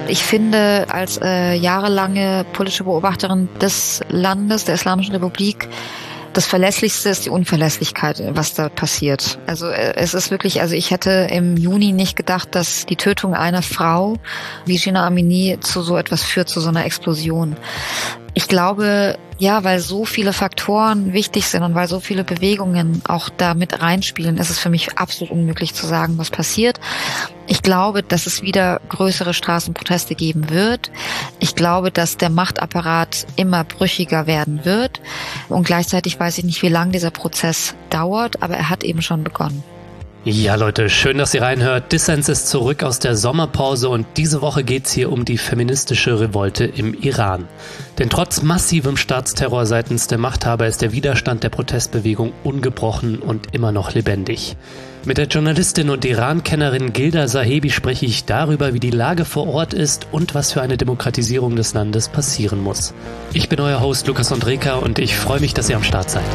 Ich finde, als jahrelange politische Beobachterin des Landes, der Islamischen Republik, das Verlässlichste ist die Unverlässlichkeit, was da passiert. Also es ist wirklich, also ich hätte im Juni nicht gedacht, dass die Tötung einer Frau wie Jina Amini zu so etwas führt, zu so einer Explosion. Ich glaube, ja, weil so viele Faktoren wichtig sind und weil so viele Bewegungen auch da mit reinspielen, ist es für mich absolut unmöglich zu sagen, was passiert. Ich glaube, dass es wieder größere Straßenproteste geben wird. Ich glaube, dass der Machtapparat immer brüchiger werden wird. Und gleichzeitig weiß ich nicht, wie lange dieser Prozess dauert, aber er hat eben schon begonnen. Ja, Leute, schön, dass ihr reinhört. Dissens ist zurück aus der Sommerpause und diese Woche geht's hier um die feministische Revolte im Iran. Denn trotz massivem Staatsterror seitens der Machthaber ist der Widerstand der Protestbewegung ungebrochen und immer noch lebendig. Mit der Journalistin und Iran-Kennerin Gilda Sahebi spreche ich darüber, wie die Lage vor Ort ist und was für eine Demokratisierung des Landes passieren muss. Ich bin euer Host Lukas Andreka und ich freue mich, dass ihr am Start seid.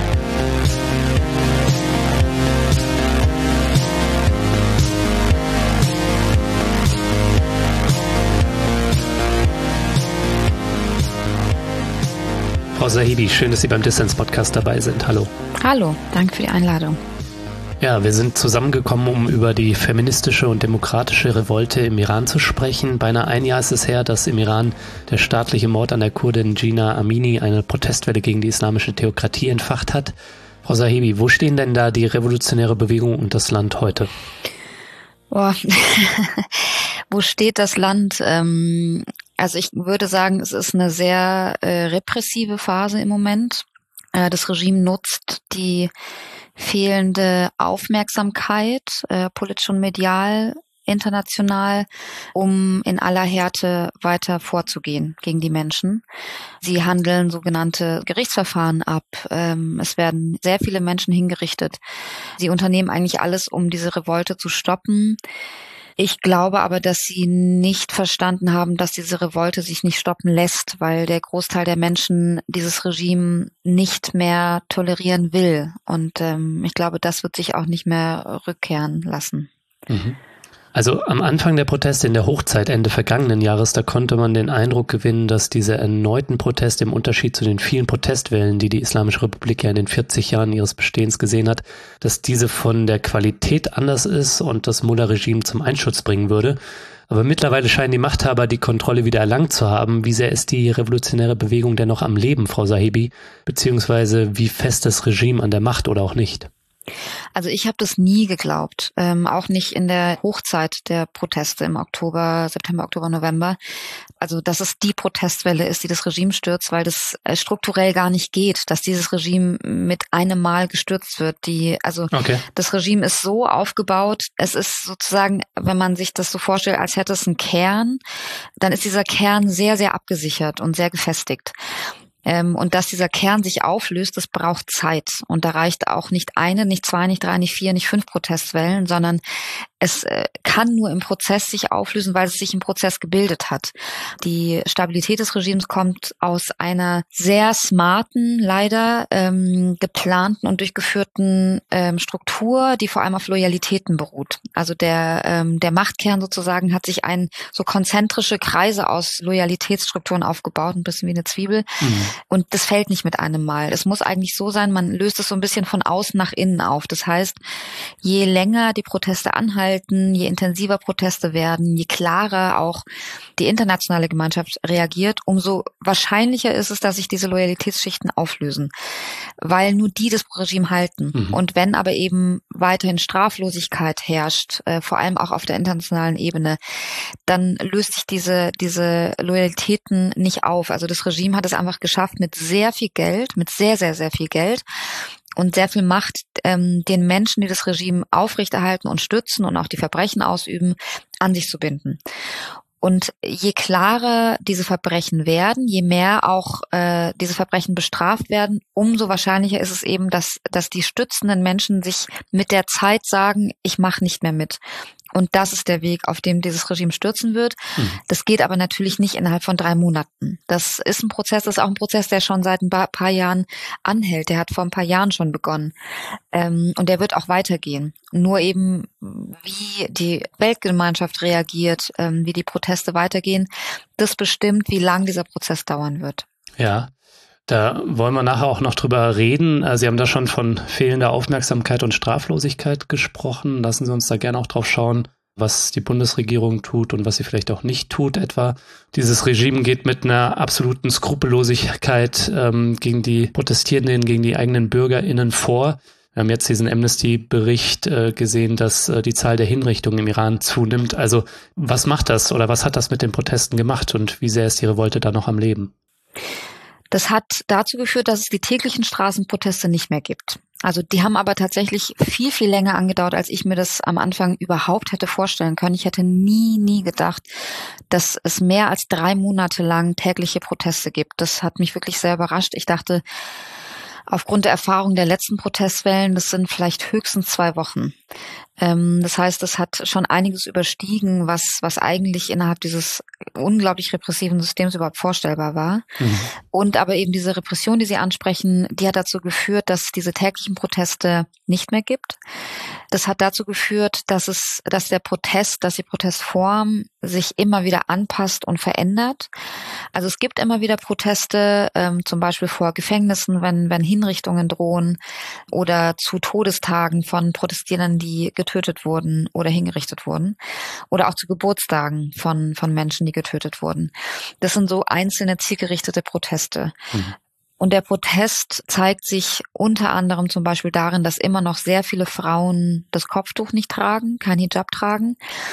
Frau Sahebi, schön, dass Sie beim Dissens-Podcast dabei sind. Hallo. Hallo, danke für die Einladung. Ja, wir sind zusammengekommen, um über die feministische und demokratische Revolte im Iran zu sprechen. Beinahe ein Jahr ist es her, dass im Iran der staatliche Mord an der Kurdin Jina Amini eine Protestwelle gegen die islamische Theokratie entfacht hat. Frau Sahebi, wo stehen denn da die revolutionäre Bewegung und das Land heute? Boah. Wo steht das Land? Also ich würde sagen, es ist eine sehr repressive Phase im Moment. Das Regime nutzt die fehlende Aufmerksamkeit, politisch und medial, international, um in aller Härte weiter vorzugehen gegen die Menschen. Sie handeln sogenannte Gerichtsverfahren ab. Es werden sehr viele Menschen hingerichtet. Sie unternehmen eigentlich alles, um diese Revolte zu stoppen. Ich glaube aber, dass sie nicht verstanden haben, dass diese Revolte sich nicht stoppen lässt, weil der Großteil der Menschen dieses Regime nicht mehr tolerieren will. Und ich glaube, das wird sich auch nicht mehr rückkehren lassen. Mhm. Also am Anfang der Proteste in der Hochzeit Ende vergangenen Jahres, da konnte man den Eindruck gewinnen, dass diese erneuten Proteste im Unterschied zu den vielen Protestwellen, die die Islamische Republik ja in den 40 Jahren ihres Bestehens gesehen hat, dass diese von der Qualität anders ist und das Mullah-Regime zum Einsturz bringen würde. Aber mittlerweile scheinen die Machthaber die Kontrolle wieder erlangt zu haben. Wie sehr ist die revolutionäre Bewegung denn noch am Leben, Frau Sahebi? Beziehungsweise wie fest das Regime an der Macht oder auch nicht? Also ich habe das nie geglaubt, auch nicht in der Hochzeit der Proteste im September, Oktober, November. Also dass es die Protestwelle ist, die das Regime stürzt, weil das strukturell gar nicht geht, dass dieses Regime mit einem Mal gestürzt wird. Das Regime ist so aufgebaut, es ist sozusagen, wenn man sich das so vorstellt, als hätte es einen Kern, dann ist dieser Kern sehr, sehr abgesichert und sehr gefestigt. Und dass dieser Kern sich auflöst, das braucht Zeit. Und da reicht auch nicht eine, nicht zwei, nicht drei, nicht vier, nicht 5 Protestwellen, sondern es kann nur im Prozess sich auflösen, weil es sich im Prozess gebildet hat. Die Stabilität des Regimes kommt aus einer sehr smarten, leider geplanten und durchgeführten Struktur, die vor allem auf Loyalitäten beruht. Also der Machtkern sozusagen hat sich so konzentrische Kreise aus Loyalitätsstrukturen aufgebaut, ein bisschen wie eine Zwiebel. Mhm. Und das fällt nicht mit einem Mal. Es muss eigentlich so sein, man löst es so ein bisschen von außen nach innen auf. Das heißt, je länger die Proteste anhalten, je intensiver Proteste werden, je klarer auch die internationale Gemeinschaft reagiert, umso wahrscheinlicher ist es, dass sich diese Loyalitätsschichten auflösen, weil nur die das Regime halten. Mhm. Und wenn aber eben weiterhin Straflosigkeit herrscht, vor allem auch auf der internationalen Ebene, dann löst sich diese Loyalitäten nicht auf. Also das Regime hat es einfach geschafft, mit sehr viel Geld, mit sehr, sehr, sehr viel Geld und sehr viel Macht, den Menschen, die das Regime aufrechterhalten und stützen und auch die Verbrechen ausüben, an sich zu binden. Und je klarer diese Verbrechen werden, je mehr auch diese Verbrechen bestraft werden, umso wahrscheinlicher ist es eben, dass die stützenden Menschen sich mit der Zeit sagen, ich mache nicht mehr mit. Und das ist der Weg, auf dem dieses Regime stürzen wird. Das geht aber natürlich nicht innerhalb von 3 Monaten. Das ist auch ein Prozess, der schon seit ein paar Jahren anhält. Der hat vor ein paar Jahren schon begonnen. Und der wird auch weitergehen. Nur eben, wie die Weltgemeinschaft reagiert, wie die Proteste weitergehen, das bestimmt, wie lang dieser Prozess dauern wird. Ja. Da wollen wir nachher auch noch drüber reden. Sie haben da schon von fehlender Aufmerksamkeit und Straflosigkeit gesprochen. Lassen Sie uns da gerne auch drauf schauen, was die Bundesregierung tut und was sie vielleicht auch nicht tut etwa. Dieses Regime geht mit einer absoluten Skrupellosigkeit gegen die Protestierenden, gegen die eigenen BürgerInnen vor. Wir haben jetzt diesen Amnesty-Bericht gesehen, dass die Zahl der Hinrichtungen im Iran zunimmt. Also was macht das oder was hat das mit den Protesten gemacht und wie sehr ist die Revolte da noch am Leben? Das hat dazu geführt, dass es die täglichen Straßenproteste nicht mehr gibt. Also die haben aber tatsächlich viel, viel länger angedauert, als ich mir das am Anfang überhaupt hätte vorstellen können. Ich hätte nie gedacht, dass es mehr als 3 Monate lang tägliche Proteste gibt. Das hat mich wirklich sehr überrascht. Ich dachte, aufgrund der Erfahrung der letzten Protestwellen, das sind vielleicht höchstens 2 Wochen. Das heißt, es hat schon einiges überstiegen, was eigentlich innerhalb dieses unglaublich repressiven Systems überhaupt vorstellbar war. Und aber eben diese Repression, die Sie ansprechen, die hat dazu geführt, dass es diese täglichen Proteste nicht mehr gibt. Das hat dazu geführt, dass die Protestform sich immer wieder anpasst und verändert. Also es gibt immer wieder Proteste, zum Beispiel vor Gefängnissen, wenn Hinrichtungen drohen oder zu Todestagen von Protestierenden, die getötet wurden oder hingerichtet wurden oder auch zu Geburtstagen von Menschen, die getötet wurden. Das sind so einzelne zielgerichtete Proteste. Und der Protest zeigt sich unter anderem zum Beispiel darin, dass immer noch sehr viele Frauen das Kopftuch nicht tragen, kein Hijab tragen,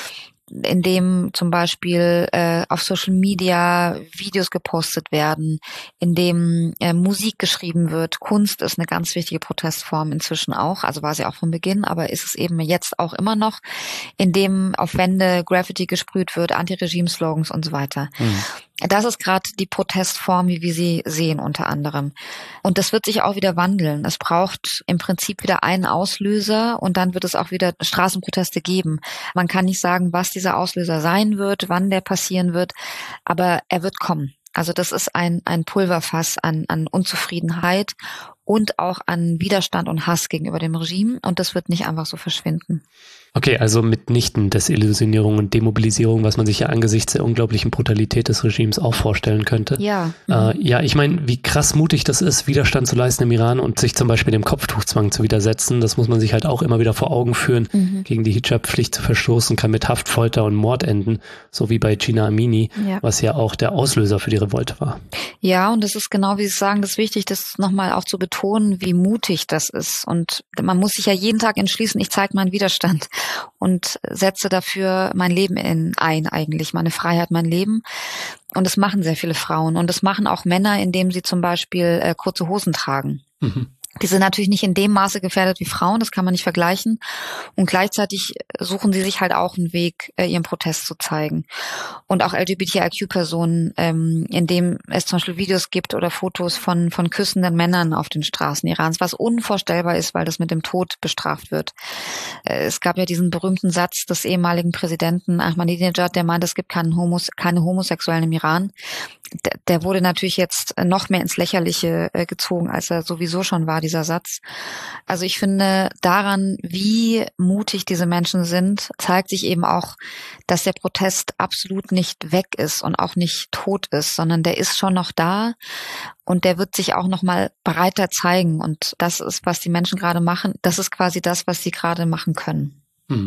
indem zum Beispiel auf Social Media Videos gepostet werden, indem Musik geschrieben wird. Kunst ist eine ganz wichtige Protestform inzwischen auch, also war sie auch von Beginn, aber ist es eben jetzt auch immer noch, indem auf Wände Graffiti gesprüht wird, Anti-Regime-Slogans und so weiter. Das ist gerade die Protestform, wie wir sie sehen unter anderem. Und das wird sich auch wieder wandeln. Es braucht im Prinzip wieder einen Auslöser und dann wird es auch wieder Straßenproteste geben. Man kann nicht sagen, was dieser Auslöser sein wird, wann der passieren wird, aber er wird kommen. Also das ist ein Pulverfass an Unzufriedenheit und auch an Widerstand und Hass gegenüber dem Regime und das wird nicht einfach so verschwinden. Okay, also mitnichten Desillusionierung und Demobilisierung, was man sich ja angesichts der unglaublichen Brutalität des Regimes auch vorstellen könnte. Ja. Ja, ich meine, wie krass mutig das ist, Widerstand zu leisten im Iran und sich zum Beispiel dem Kopftuchzwang zu widersetzen. Das muss man sich halt auch immer wieder vor Augen führen. Gegen die Hijab-Pflicht zu verstoßen, kann mit Haft, Folter und Mord enden, so wie bei Gina Amini, was ja auch der Auslöser für die Revolte war. Ja, und das ist genau, wie Sie sagen, das ist wichtig, das nochmal auch zu betonen, wie mutig das ist. Und man muss sich ja jeden Tag entschließen, ich zeige meinen Widerstand und setze dafür mein Leben ein eigentlich, meine Freiheit, mein Leben. Und das machen sehr viele Frauen. Und das machen auch Männer, indem sie zum Beispiel kurze Hosen tragen. Die sind natürlich nicht in dem Maße gefährdet wie Frauen, das kann man nicht vergleichen. Und gleichzeitig suchen sie sich halt auch einen Weg, ihren Protest zu zeigen. Und auch LGBTIQ-Personen, in dem es zum Beispiel Videos gibt oder Fotos von küssenden Männern auf den Straßen Irans, was unvorstellbar ist, weil das mit dem Tod bestraft wird. Es gab ja diesen berühmten Satz des ehemaligen Präsidenten Ahmadinejad, der meint, es gibt keine Homosexuellen im Iran. Der wurde natürlich jetzt noch mehr ins Lächerliche gezogen, als er sowieso schon war, dieser Satz. Also ich finde, daran, wie mutig diese Menschen sind, zeigt sich eben auch, dass der Protest absolut nicht weg ist und auch nicht tot ist, sondern der ist schon noch da und der wird sich auch noch mal breiter zeigen. Und das ist, was die Menschen gerade machen. Das ist quasi das, was sie gerade machen können.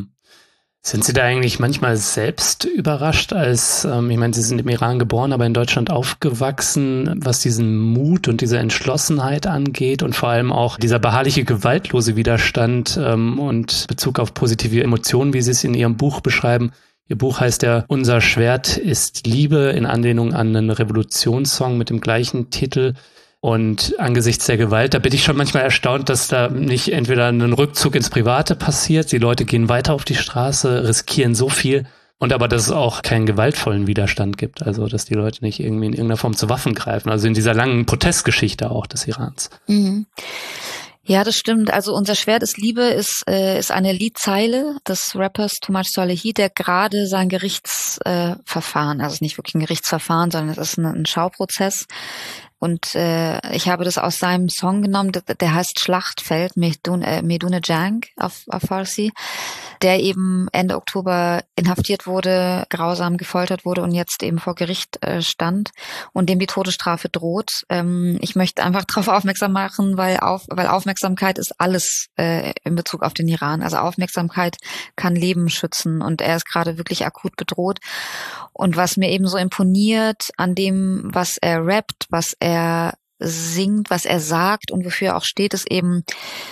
Sind Sie da eigentlich manchmal selbst überrascht, ich meine, Sie sind im Iran geboren, aber in Deutschland aufgewachsen, was diesen Mut und diese Entschlossenheit angeht und vor allem auch dieser beharrliche, gewaltlose Widerstand und Bezug auf positive Emotionen, wie Sie es in Ihrem Buch beschreiben. Ihr Buch heißt ja Unser Schwert ist Liebe, in Anlehnung an einen Revolutionssong mit dem gleichen Titel. Und angesichts der Gewalt, da bin ich schon manchmal erstaunt, dass da nicht entweder ein Rückzug ins Private passiert, die Leute gehen weiter auf die Straße, riskieren so viel, und aber dass es auch keinen gewaltvollen Widerstand gibt, also dass die Leute nicht irgendwie in irgendeiner Form zu Waffen greifen, also in dieser langen Protestgeschichte auch des Irans. Ja, das stimmt. Also unser Schwert ist Liebe ist eine Liedzeile des Rappers Too Much Salehi, der gerade sein Gerichtsverfahren, also es ist nicht wirklich ein Gerichtsverfahren, sondern es ist ein Schauprozess. Und ich habe das aus seinem Song genommen, der heißt Schlachtfeld, Medune Jang auf Farsi, der eben Ende Oktober inhaftiert wurde, grausam gefoltert wurde und jetzt eben vor Gericht stand und dem die Todesstrafe droht. Ich möchte einfach darauf aufmerksam machen, weil Aufmerksamkeit ist alles in Bezug auf den Iran. Also Aufmerksamkeit kann Leben schützen und er ist gerade wirklich akut bedroht. Und was mir eben so imponiert an dem, was er rappt, was er singt, was er sagt und wofür er auch steht, ist eben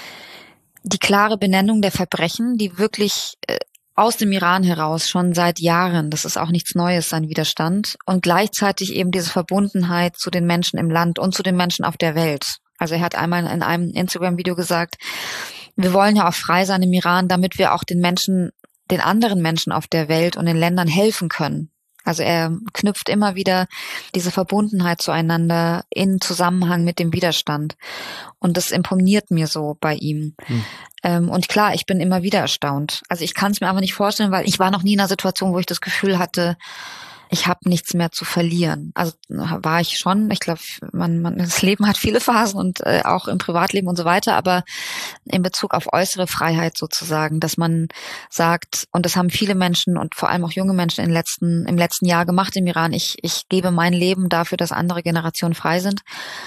die klare Benennung der Verbrechen, die wirklich aus dem Iran heraus schon seit Jahren, das ist auch nichts Neues, sein Widerstand, und gleichzeitig eben diese Verbundenheit zu den Menschen im Land und zu den Menschen auf der Welt. Also er hat einmal in einem Instagram-Video gesagt, wir wollen ja auch frei sein im Iran, damit wir auch den anderen Menschen auf der Welt und den Ländern helfen können. Also er knüpft immer wieder diese Verbundenheit zueinander in Zusammenhang mit dem Widerstand. Und das imponiert mir so bei ihm. Und klar, ich bin immer wieder erstaunt. Also ich kann es mir aber nicht vorstellen, weil ich war noch nie in einer Situation, wo ich das Gefühl hatte, ich habe nichts mehr zu verlieren. Also war ich schon. Ich glaube, das Leben hat viele Phasen und auch im Privatleben und so weiter. Aber in Bezug auf äußere Freiheit sozusagen, dass man sagt, und das haben viele Menschen und vor allem auch junge Menschen im letzten Jahr gemacht im Iran, ich gebe mein Leben dafür, dass andere Generationen frei sind.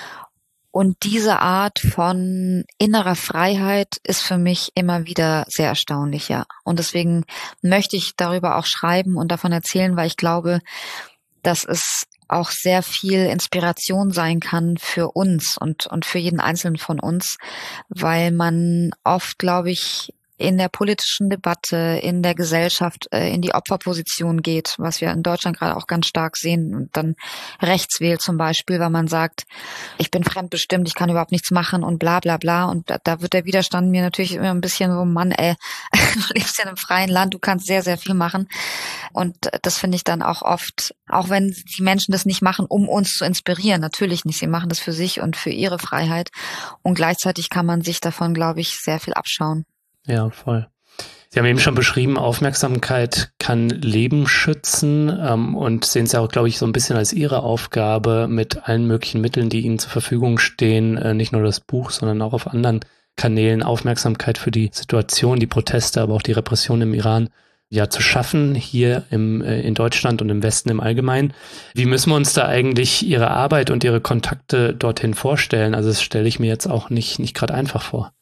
Und diese Art von innerer Freiheit ist für mich immer wieder sehr erstaunlich, ja. Und deswegen möchte ich darüber auch schreiben und davon erzählen, weil ich glaube, dass es auch sehr viel Inspiration sein kann für uns und für jeden Einzelnen von uns, weil man oft, glaube ich, in der politischen Debatte, in der Gesellschaft in die Opferposition geht, was wir in Deutschland gerade auch ganz stark sehen und dann rechts wählt zum Beispiel, weil man sagt, ich bin fremdbestimmt, ich kann überhaupt nichts machen und bla bla bla, und da wird der Widerstand mir natürlich immer ein bisschen so, Mann, du lebst ja in einem freien Land, du kannst sehr, sehr viel machen, und das finde ich dann auch oft, auch wenn die Menschen das nicht machen, um uns zu inspirieren, natürlich nicht, sie machen das für sich und für ihre Freiheit, und gleichzeitig kann man sich davon, glaube ich, sehr viel abschauen. Ja, voll. Sie haben eben schon beschrieben, Aufmerksamkeit kann Leben schützen und sehen es ja auch, glaube ich, so ein bisschen als Ihre Aufgabe, mit allen möglichen Mitteln, die Ihnen zur Verfügung stehen, nicht nur das Buch, sondern auch auf anderen Kanälen Aufmerksamkeit für die Situation, die Proteste, aber auch die Repression im Iran ja zu schaffen, hier in Deutschland und im Westen im Allgemeinen. Wie müssen wir uns da eigentlich Ihre Arbeit und Ihre Kontakte dorthin vorstellen? Also das stelle ich mir jetzt auch nicht gerade einfach vor.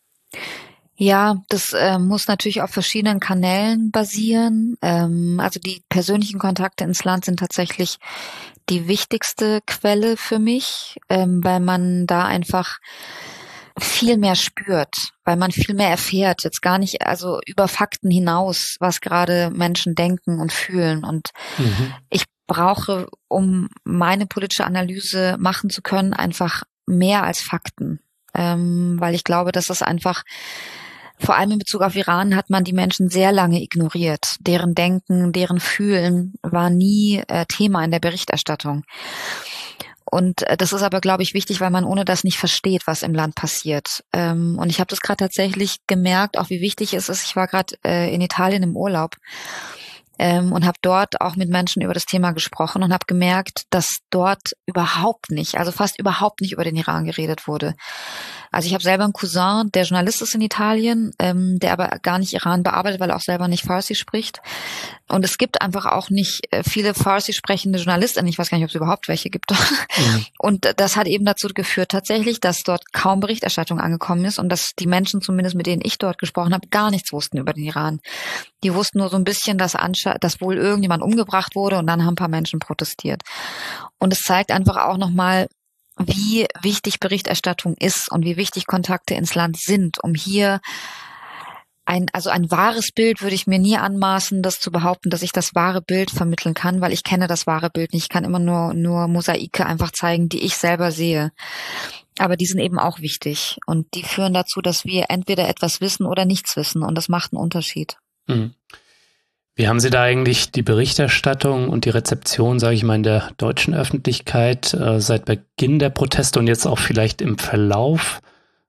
Ja, das muss natürlich auf verschiedenen Kanälen basieren. Also die persönlichen Kontakte ins Land sind tatsächlich die wichtigste Quelle für mich, weil man da einfach viel mehr spürt, weil man viel mehr erfährt, jetzt gar nicht also über Fakten hinaus, was gerade Menschen denken und fühlen. Und ich brauche, um meine politische Analyse machen zu können, einfach mehr als Fakten, weil ich glaube, dass das einfach, vor allem in Bezug auf Iran, hat man die Menschen sehr lange ignoriert. Deren Denken, deren Fühlen war nie Thema in der Berichterstattung. Und das ist aber, glaube ich, wichtig, weil man ohne das nicht versteht, was im Land passiert. Und ich habe das gerade tatsächlich gemerkt, auch wie wichtig es ist. Ich war gerade in Italien im Urlaub und habe dort auch mit Menschen über das Thema gesprochen und habe gemerkt, dass dort überhaupt nicht, also fast überhaupt nicht über den Iran geredet wurde. Also ich habe selber einen Cousin, der Journalist ist in Italien, der aber gar nicht Iran bearbeitet, weil er auch selber nicht Farsi spricht. Und es gibt einfach auch nicht viele Farsi sprechende Journalisten. Ich weiß gar nicht, ob es überhaupt welche gibt. Und das hat eben dazu geführt tatsächlich, dass dort kaum Berichterstattung angekommen ist und dass die Menschen, zumindest mit denen ich dort gesprochen habe, gar nichts wussten über den Iran. Die wussten nur so ein bisschen, dass wohl irgendjemand umgebracht wurde, und dann haben ein paar Menschen protestiert. Und es zeigt einfach auch nochmal, wie wichtig Berichterstattung ist und wie wichtig Kontakte ins Land sind, um hier ein wahres Bild würde ich mir nie anmaßen, das zu behaupten, dass ich das wahre Bild vermitteln kann, weil ich kenne das wahre Bild nicht. Ich kann immer nur Mosaike einfach zeigen, die ich selber sehe. Aber die sind eben auch wichtig und die führen dazu, dass wir entweder etwas wissen oder nichts wissen, und das macht einen Unterschied. Mhm. Wie haben Sie da eigentlich die Berichterstattung und die Rezeption, sage ich mal, in der deutschen Öffentlichkeit seit Beginn der Proteste und jetzt auch vielleicht im Verlauf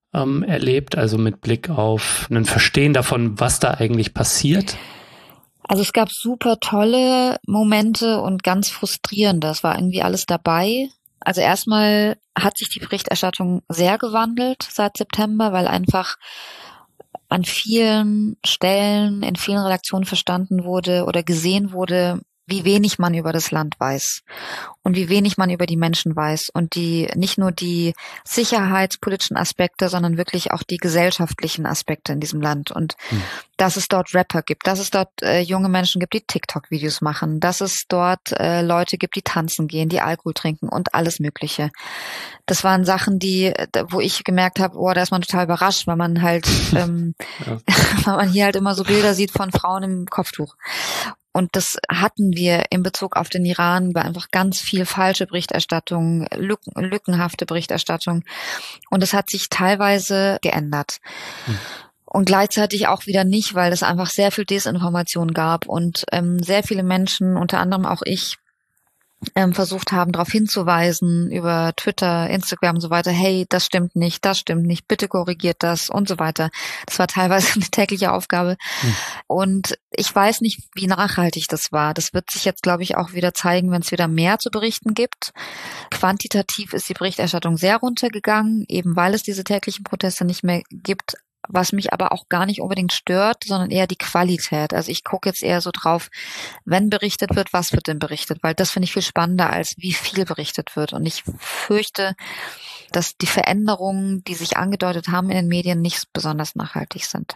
erlebt, also mit Blick auf ein Verstehen davon, was da eigentlich passiert? Also es gab super tolle Momente und ganz frustrierende. Es war irgendwie alles dabei. Also erstmal hat sich die Berichterstattung sehr gewandelt seit September, weil einfach an vielen Stellen, in vielen Redaktionen verstanden wurde oder gesehen wurde, wie wenig man über das Land weiß und wie wenig man über die Menschen weiß und nicht nur die sicherheitspolitischen Aspekte, sondern wirklich auch die gesellschaftlichen Aspekte in diesem Land und dass es dort Rapper gibt, dass es dort junge Menschen gibt, die TikTok-Videos machen, dass es dort Leute gibt, die tanzen gehen, die Alkohol trinken und alles Mögliche. Das waren Sachen, wo ich gemerkt habe, da ist man total überrascht, weil man halt, weil man hier halt immer so Bilder sieht von Frauen im Kopftuch. Und das hatten wir in Bezug auf den Iran bei einfach ganz viel falsche Berichterstattung, lückenhafte Berichterstattung. Und es hat sich teilweise geändert. Und gleichzeitig auch wieder nicht, weil es einfach sehr viel Desinformation gab und sehr viele Menschen, unter anderem auch ich, versucht haben, darauf hinzuweisen über Twitter, Instagram und so weiter, hey, das stimmt nicht, bitte korrigiert das und so weiter. Das war teilweise eine tägliche Aufgabe. Und ich weiß nicht, wie nachhaltig das war. Das wird sich jetzt, glaube ich, auch wieder zeigen, wenn es wieder mehr zu berichten gibt. Quantitativ ist die Berichterstattung sehr runtergegangen, eben weil es diese täglichen Proteste nicht mehr gibt. Was mich aber auch gar nicht unbedingt stört, sondern eher die Qualität. Also ich gucke jetzt eher so drauf, wenn berichtet wird, was wird denn berichtet? Weil das finde ich viel spannender, als wie viel berichtet wird. Und ich fürchte, dass die Veränderungen, die sich angedeutet haben in den Medien, nicht besonders nachhaltig sind.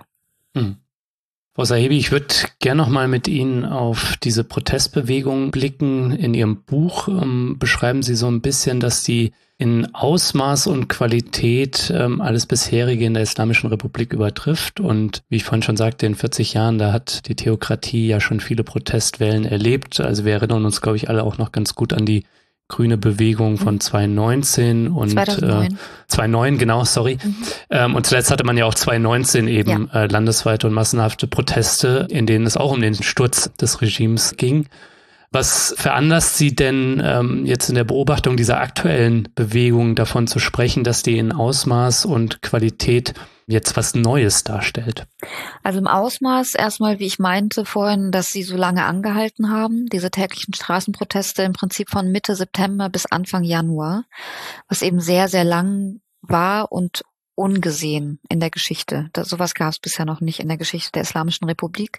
Frau Sahibi, ich würde gerne noch mal mit Ihnen auf diese Protestbewegung blicken. In Ihrem Buch beschreiben Sie so ein bisschen, dass die in Ausmaß und Qualität alles bisherige in der Islamischen Republik übertrifft. Und wie ich vorhin schon sagte, in 40 Jahren, da hat die Theokratie ja schon viele Protestwellen erlebt. Also wir erinnern uns, glaube ich, alle auch noch ganz gut an die grüne Bewegung von 2019 und 2009, genau, sorry. Und zuletzt hatte man ja auch 2019 eben landesweite und massenhafte Proteste, in denen es auch um den Sturz des Regimes ging. Was veranlasst Sie denn jetzt in der Beobachtung dieser aktuellen Bewegung davon zu sprechen, dass die in Ausmaß und Qualität jetzt was Neues darstellt? Also im Ausmaß erstmal, wie ich meinte vorhin, dass sie so lange angehalten haben, diese täglichen Straßenproteste im Prinzip von Mitte September bis Anfang Januar, was eben sehr, sehr lang war und ungesehen in der Geschichte. Sowas gab es bisher noch nicht in der Geschichte der Islamischen Republik.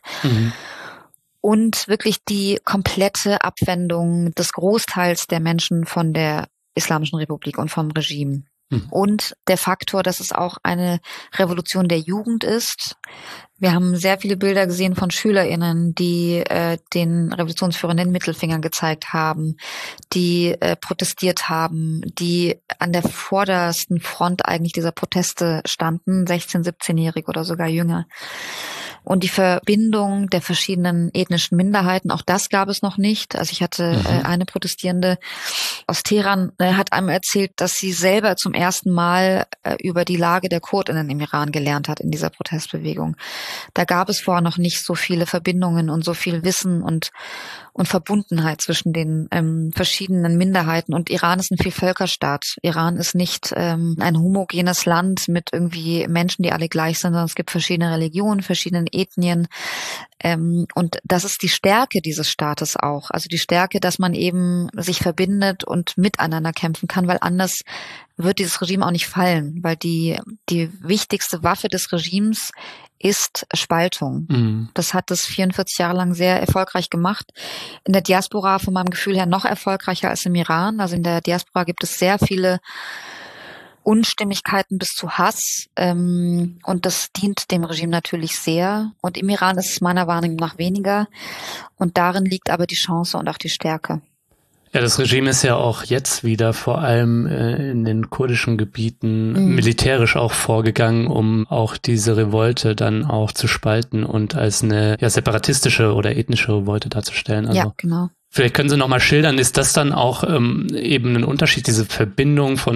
Und wirklich die komplette Abwendung des Großteils der Menschen von der Islamischen Republik und vom Regime. Und der Faktor, dass es auch eine Revolution der Jugend ist. Wir haben sehr viele Bilder gesehen von SchülerInnen, die den Revolutionsführern den Mittelfinger gezeigt haben, die protestiert haben, die an der vordersten Front eigentlich dieser Proteste standen, 16-, 17-jährig oder sogar jünger. Und die Verbindung der verschiedenen ethnischen Minderheiten, auch das gab es noch nicht. Also ich hatte eine Protestierende aus Teheran, hat einem erzählt, dass sie selber zum ersten Mal über die Lage der Kurdinnen im Iran gelernt hat in dieser Protestbewegung. Da gab es vorher noch nicht so viele Verbindungen und so viel Wissen und Verbundenheit zwischen den verschiedenen Minderheiten. Und Iran ist ein Vielvölkerstaat. Iran ist nicht ein homogenes Land mit irgendwie Menschen, die alle gleich sind, sondern es gibt verschiedene Religionen, verschiedene Ethnien. Und das ist die Stärke dieses Staates auch. Also die Stärke, dass man eben sich verbindet und miteinander kämpfen kann, weil anders wird dieses Regime auch nicht fallen, weil die wichtigste Waffe des Regimes ist Spaltung. Das hat es 44 Jahre lang sehr erfolgreich gemacht. In der Diaspora von meinem Gefühl her noch erfolgreicher als im Iran. Also in der Diaspora gibt es sehr viele Unstimmigkeiten bis zu Hass. Und das dient dem Regime natürlich sehr. Und im Iran ist es meiner Wahrnehmung nach weniger. Und darin liegt aber die Chance und auch die Stärke. Ja, das Regime ist ja auch jetzt wieder vor allem in den kurdischen Gebieten militärisch auch vorgegangen, um auch diese Revolte dann auch zu spalten und als eine separatistische oder ethnische Revolte darzustellen. Also, ja, genau. Vielleicht können Sie noch mal schildern, ist das dann auch eben ein Unterschied, diese Verbindung von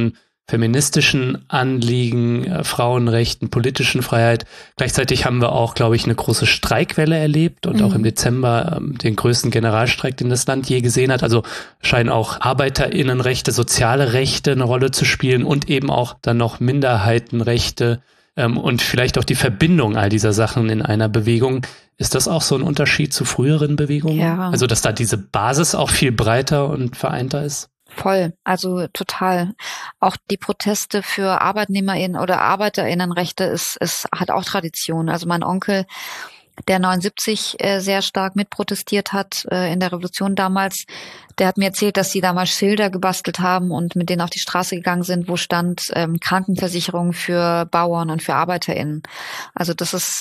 feministischen Anliegen, Frauenrechten, politischen Freiheit. Gleichzeitig haben wir auch, glaube ich, eine große Streikwelle erlebt und auch im Dezember den größten Generalstreik, den das Land je gesehen hat. Also scheinen auch ArbeiterInnenrechte, soziale Rechte eine Rolle zu spielen und eben auch dann noch Minderheitenrechte und vielleicht auch die Verbindung all dieser Sachen in einer Bewegung. Ist das auch so ein Unterschied zu früheren Bewegungen? Ja. Also, dass da diese Basis auch viel breiter und vereinter ist? Voll, also total. Auch die Proteste für ArbeitnehmerInnen oder ArbeiterInnenrechte hat auch Tradition. Also mein Onkel, der 79 sehr stark mitprotestiert hat in der Revolution damals, der hat mir erzählt, dass sie damals Schilder gebastelt haben und mit denen auf die Straße gegangen sind, wo stand Krankenversicherung für Bauern und für ArbeiterInnen. Also das ist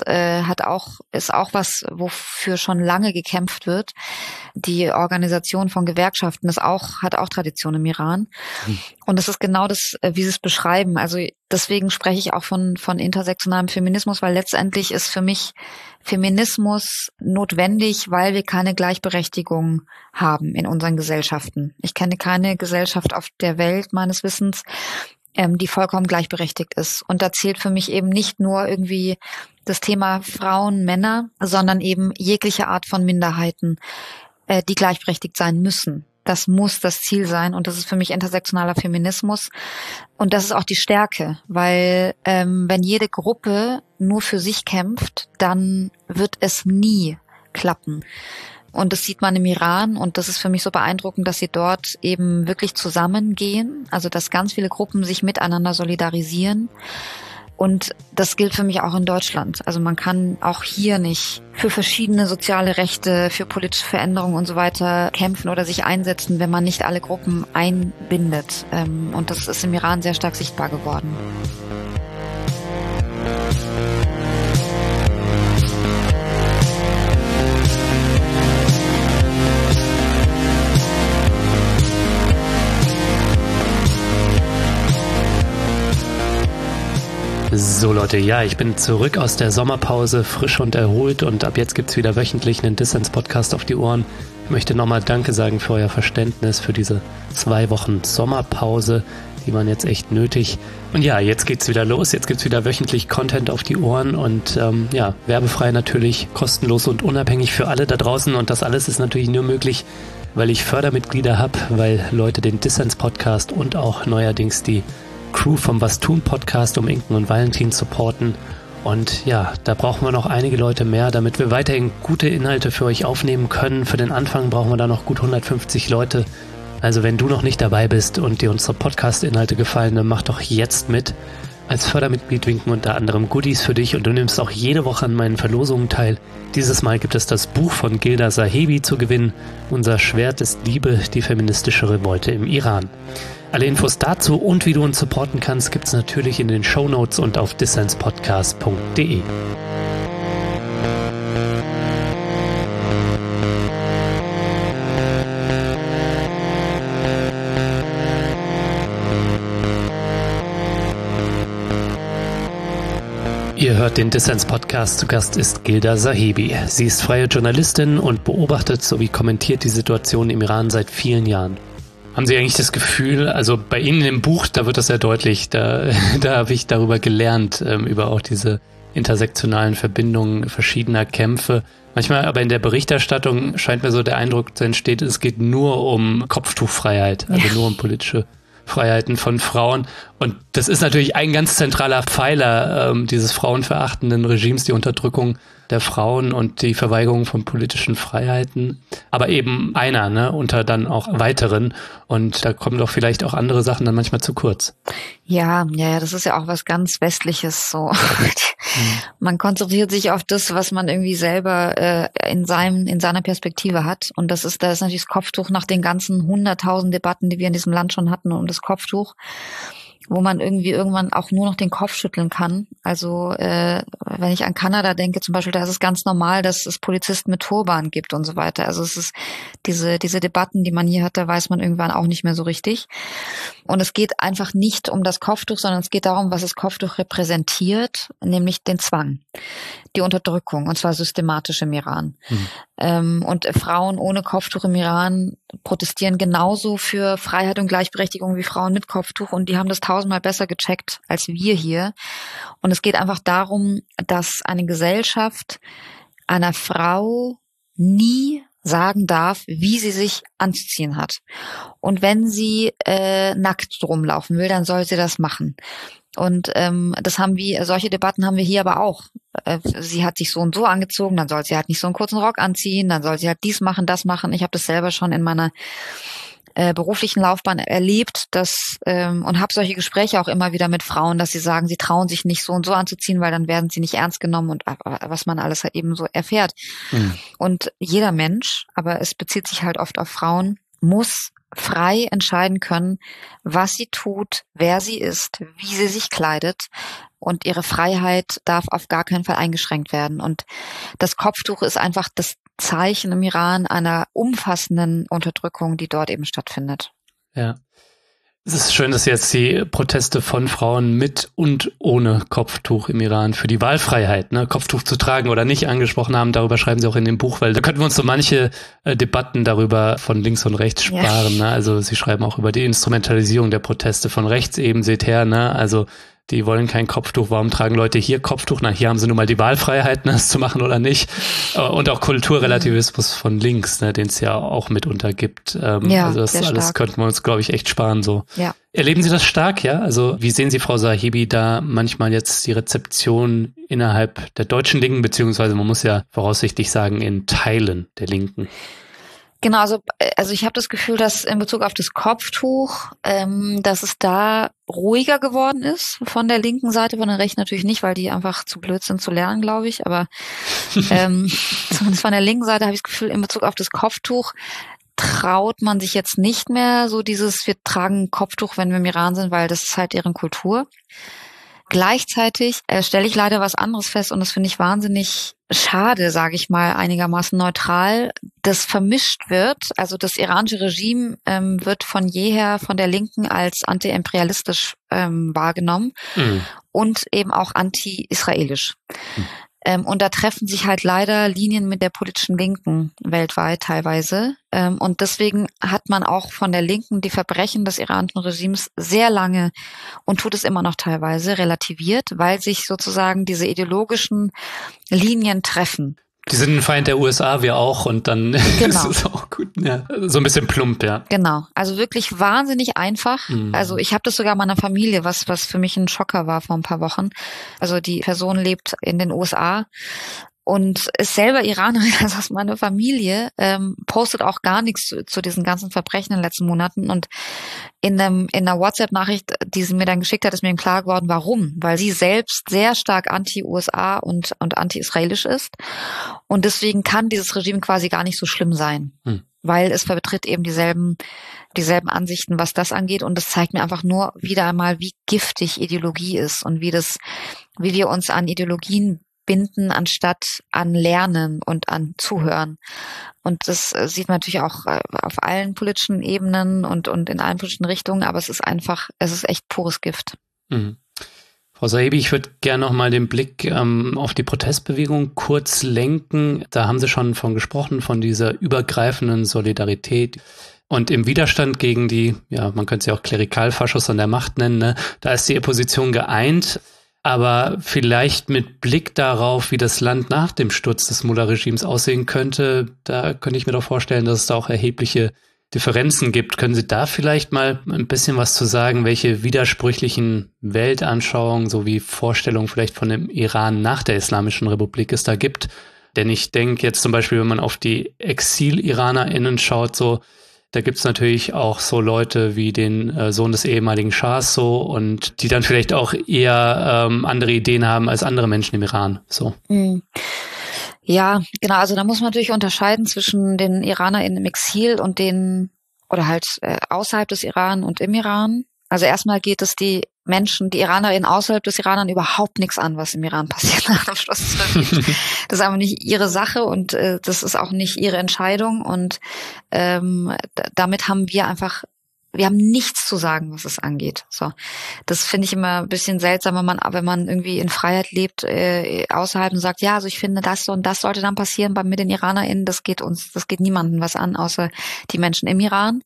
auch was, wofür schon lange gekämpft wird. Die Organisation von Gewerkschaften hat auch Tradition im Iran. Und das ist genau das, wie sie es beschreiben. Also deswegen spreche ich auch von intersektionalem Feminismus, weil letztendlich ist für mich Feminismus notwendig, weil wir keine Gleichberechtigung haben in unseren Gesellschaften. Ich kenne keine Gesellschaft auf der Welt meines Wissens, die vollkommen gleichberechtigt ist. Und da zählt für mich eben nicht nur irgendwie das Thema Frauen, Männer, sondern eben jegliche Art von Minderheiten, die gleichberechtigt sein müssen. Das muss das Ziel sein und das ist für mich intersektionaler Feminismus. Und das ist auch die Stärke, weil wenn jede Gruppe nur für sich kämpft, dann wird es nie klappen. Und das sieht man im Iran und das ist für mich so beeindruckend, dass sie dort eben wirklich zusammengehen, also dass ganz viele Gruppen sich miteinander solidarisieren. Und das gilt für mich auch in Deutschland. Also man kann auch hier nicht für verschiedene soziale Rechte, für politische Veränderungen und so weiter kämpfen oder sich einsetzen, wenn man nicht alle Gruppen einbindet. Und das ist im Iran sehr stark sichtbar geworden. So Leute, ja, ich bin zurück aus der Sommerpause, frisch und erholt und ab jetzt gibt's wieder wöchentlich einen Dissens-Podcast auf die Ohren. Ich möchte nochmal Danke sagen für euer Verständnis, für diese 2 Wochen Sommerpause, die waren jetzt echt nötig. Und ja, jetzt geht's wieder los, jetzt gibt's wieder wöchentlich Content auf die Ohren und werbefrei natürlich, kostenlos und unabhängig für alle da draußen und das alles ist natürlich nur möglich, weil ich Fördermitglieder habe, weil Leute den Dissens-Podcast und auch neuerdings die Crew vom Was tun Podcast um Inken und Valentin supporten. Und ja, da brauchen wir noch einige Leute mehr, damit wir weiterhin gute Inhalte für euch aufnehmen können. Für den Anfang brauchen wir da noch gut 150 Leute. Also wenn du noch nicht dabei bist und dir unsere Podcast-Inhalte gefallen, dann mach doch jetzt mit. Als Fördermitglied winken unter anderem Goodies für dich und du nimmst auch jede Woche an meinen Verlosungen teil. Dieses Mal gibt es das Buch von Gilda Sahebi zu gewinnen. Unser Schwert ist Liebe, die feministische Revolte im Iran. Alle Infos dazu und wie du uns supporten kannst, gibt's natürlich in den Shownotes und auf dissenspodcast.de. Ihr hört den Dissens-Podcast, zu Gast ist Gilda Sahebi. Sie ist freie Journalistin und beobachtet sowie kommentiert die Situation im Iran seit vielen Jahren. Haben Sie eigentlich das Gefühl, also bei Ihnen im Buch, da wird das sehr deutlich, da habe ich darüber gelernt, über auch diese intersektionalen Verbindungen verschiedener Kämpfe. Manchmal aber in der Berichterstattung scheint mir so der Eindruck zu entstehen, es geht nur um Kopftuchfreiheit, also nur um politische Freiheiten von Frauen. Und das ist natürlich ein ganz zentraler Pfeiler dieses frauenverachtenden Regimes, die Unterdrückung der Frauen und die Verweigerung von politischen Freiheiten. Aber eben einer, ne, unter dann auch weiteren. Und da kommen doch vielleicht auch andere Sachen dann manchmal zu kurz. Ja, das ist ja auch was ganz Westliches so. Man konzentriert sich auf das, was man irgendwie selber in seiner Perspektive hat. Und da ist natürlich das Kopftuch nach den ganzen 100.000 Debatten, die wir in diesem Land schon hatten um das Kopftuch, wo man irgendwie irgendwann auch nur noch den Kopf schütteln kann. Also wenn ich an Kanada denke zum Beispiel, da ist es ganz normal, dass es Polizisten mit Turban gibt und so weiter. Also es ist diese Debatten, die man hier hat, da weiß man irgendwann auch nicht mehr so richtig. Und es geht einfach nicht um das Kopftuch, sondern es geht darum, was das Kopftuch repräsentiert, nämlich den Zwang, die Unterdrückung, und zwar systematisch im Iran. Und Frauen ohne Kopftuch im Iran protestieren genauso für Freiheit und Gleichberechtigung wie Frauen mit Kopftuch und die haben das tausendmal besser gecheckt als wir hier. Und es geht einfach darum, dass eine Gesellschaft einer Frau nie sagen darf, wie sie sich anzuziehen hat. Und wenn sie nackt rumlaufen will, dann soll sie das machen. Und solche Debatten haben wir hier aber auch. Sie hat sich so und so angezogen, dann soll sie halt nicht so einen kurzen Rock anziehen, dann soll sie halt dies machen, das machen. Ich habe das selber schon in meiner beruflichen Laufbahn erlebt, und habe solche Gespräche auch immer wieder mit Frauen, dass sie sagen, sie trauen sich nicht so und so anzuziehen, weil dann werden sie nicht ernst genommen und was man alles halt eben so erfährt. Mhm. Und jeder Mensch, aber es bezieht sich halt oft auf Frauen, muss frei entscheiden können, was sie tut, wer sie ist, wie sie sich kleidet, und ihre Freiheit darf auf gar keinen Fall eingeschränkt werden. Und das Kopftuch ist einfach das Zeichen im Iran einer umfassenden Unterdrückung, die dort eben stattfindet. Ja. Es ist schön, dass Sie jetzt die Proteste von Frauen mit und ohne Kopftuch im Iran für die Wahlfreiheit, Kopftuch zu tragen oder nicht, angesprochen haben. Darüber schreiben Sie auch in dem Buch, weil da könnten wir uns so manche Debatten darüber von links und rechts sparen. Ja. Also Sie schreiben auch über die Instrumentalisierung der Proteste von rechts eben, seht her, also die wollen kein Kopftuch. Warum tragen Leute hier Kopftuch? Hier haben sie nun mal die Freiheit, es zu machen oder nicht. Und auch Kulturrelativismus von links, den es ja auch mitunter gibt. Also das alles könnten wir uns, glaube ich, echt sparen. So. Ja. Erleben Sie das stark, ja? Also wie sehen Sie, Frau Sahibi, da manchmal jetzt die Rezeption innerhalb der deutschen Linken, beziehungsweise man muss ja voraussichtlich sagen, in Teilen der Linken? Genau, also ich habe das Gefühl, dass in Bezug auf das Kopftuch, dass es da ruhiger geworden ist von der linken Seite, von der rechten natürlich nicht, weil die einfach zu blöd sind zu lernen, glaube ich. Aber zumindest von der linken Seite habe ich das Gefühl, in Bezug auf das Kopftuch traut man sich jetzt nicht mehr so wir tragen ein Kopftuch, wenn wir im Iran sind, weil das ist halt deren Kultur. Gleichzeitig stelle ich leider was anderes fest, und das finde ich wahnsinnig schade, sage ich mal, einigermaßen neutral, das vermischt wird. Also das iranische Regime wird von jeher von der Linken als anti-imperialistisch wahrgenommen und eben auch anti-israelisch. Und da treffen sich halt leider Linien mit der politischen Linken weltweit teilweise. Und deswegen hat man auch von der Linken die Verbrechen des iranischen Regimes sehr lange und tut es immer noch teilweise relativiert, weil sich sozusagen diese ideologischen Linien treffen. Die sind ein Feind der USA, wir auch, und dann ist es auch gut. Ja, so ein bisschen plump, ja. Genau, also wirklich wahnsinnig einfach. Also ich habe das sogar meiner Familie, was für mich ein Schocker war vor ein paar Wochen. Also die Person lebt in den USA und ist selber Iranerin, also aus meiner Familie, postet auch gar nichts zu diesen ganzen Verbrechen in den letzten Monaten. Und in einer WhatsApp-Nachricht, die sie mir dann geschickt hat, ist mir klar geworden, warum. Weil sie selbst sehr stark anti-USA und anti-israelisch ist. Und deswegen kann dieses Regime quasi gar nicht so schlimm sein. Weil es vertritt eben dieselben Ansichten, was das angeht. Und das zeigt mir einfach nur wieder einmal, wie giftig Ideologie ist und wie wir uns an Ideologien binden, anstatt an Lernen und an Zuhören. Und das sieht man natürlich auch auf allen politischen Ebenen und in allen politischen Richtungen, aber es ist echt pures Gift. Frau Sahibi, ich würde gerne noch mal den Blick auf die Protestbewegung kurz lenken. Da haben Sie schon von gesprochen, von dieser übergreifenden Solidarität. Und im Widerstand gegen die, man könnte sie auch Klerikalfaschos an der Macht nennen, da ist die Opposition geeint. Aber vielleicht mit Blick darauf, wie das Land nach dem Sturz des Mullah-Regimes aussehen könnte, da könnte ich mir doch vorstellen, dass es da auch erhebliche Differenzen gibt. Können Sie da vielleicht mal ein bisschen was zu sagen, welche widersprüchlichen Weltanschauungen sowie Vorstellungen vielleicht von dem Iran nach der Islamischen Republik es da gibt? Denn ich denke jetzt zum Beispiel, wenn man auf die Exil-IranerInnen schaut, da gibt's natürlich auch so Leute wie den Sohn des ehemaligen Schahs und die dann vielleicht auch eher andere Ideen haben als andere Menschen im Iran. So. Ja, genau. Also da muss man natürlich unterscheiden zwischen den IranerInnen im Exil und oder halt außerhalb des Iran und im Iran. Also erstmal geht es die IranerInnen außerhalb des Iran überhaupt nichts an, was im Iran passiert nach dem Schluss des Regimes. Das ist einfach nicht ihre Sache und das ist auch nicht ihre Entscheidung. Und damit haben wir einfach wir haben nichts zu sagen, was es angeht. So, das finde ich immer ein bisschen seltsam, wenn man irgendwie in Freiheit lebt, außerhalb und sagt, ja, also ich finde, das und das sollte dann passieren mit den IranerInnen. Das geht niemandem was an, außer die Menschen im Iran.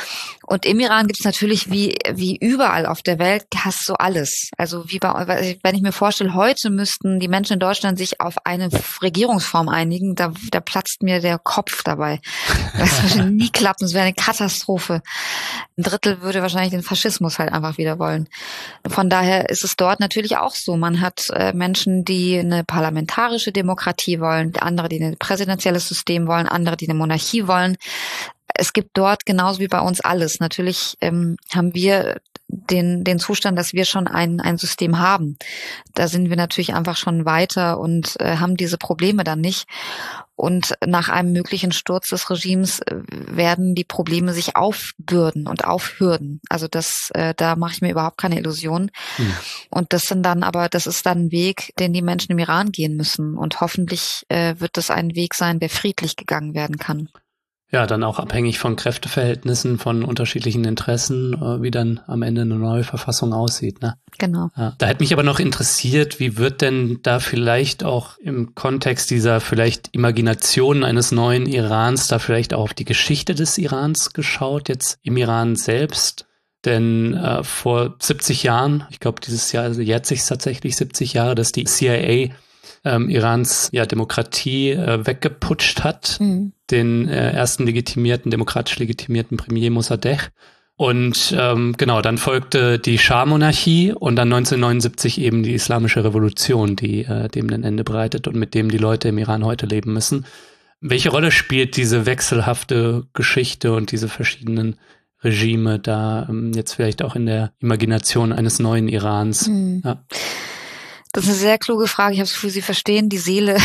Und im Iran gibt es natürlich wie überall auf der Welt, hast du alles. Also wenn ich mir vorstelle, heute müssten die Menschen in Deutschland sich auf eine Regierungsform einigen, da platzt mir der Kopf dabei. Das würde nie klappen, es wäre eine Katastrophe. Ein Drittel würde wahrscheinlich den Faschismus halt einfach wieder wollen. Von daher ist es dort natürlich auch so. Man hat Menschen, die eine parlamentarische Demokratie wollen, andere, die ein präsidentielles System wollen, andere, die eine Monarchie wollen. Es gibt dort genauso wie bei uns alles. Natürlich haben wir den Zustand, dass wir schon ein System haben. Da sind wir natürlich einfach schon weiter und haben diese Probleme dann nicht. Und nach einem möglichen Sturz des Regimes werden die Probleme sich aufbürden und aufhürden. Also da mache ich mir überhaupt keine Illusionen. Und das ist dann ein Weg, den die Menschen im Iran gehen müssen. Und hoffentlich wird das ein Weg sein, der friedlich gegangen werden kann. Ja, dann auch abhängig von Kräfteverhältnissen, von unterschiedlichen Interessen, wie dann am Ende eine neue Verfassung aussieht, ne? Genau. Ja. Da hätte mich aber noch interessiert, wie wird denn da vielleicht auch im Kontext dieser vielleicht Imagination eines neuen Irans da vielleicht auch auf die Geschichte des Irans geschaut, jetzt im Iran selbst? Denn vor 70 Jahren, ich glaube dieses Jahr jährt sich tatsächlich 70 Jahre, dass die CIA Irans Demokratie weggeputscht hat, den ersten demokratisch legitimierten Premier Mossadegh. Und genau, dann folgte die Schah-Monarchie und dann 1979 eben die Islamische Revolution, die dem ein Ende bereitet und mit dem die Leute im Iran heute leben müssen. Welche Rolle spielt diese wechselhafte Geschichte und diese verschiedenen Regime da jetzt vielleicht auch in der Imagination eines neuen Irans? Ja. Das ist eine sehr kluge Frage. Ich habe das Gefühl, Sie verstehen die Seele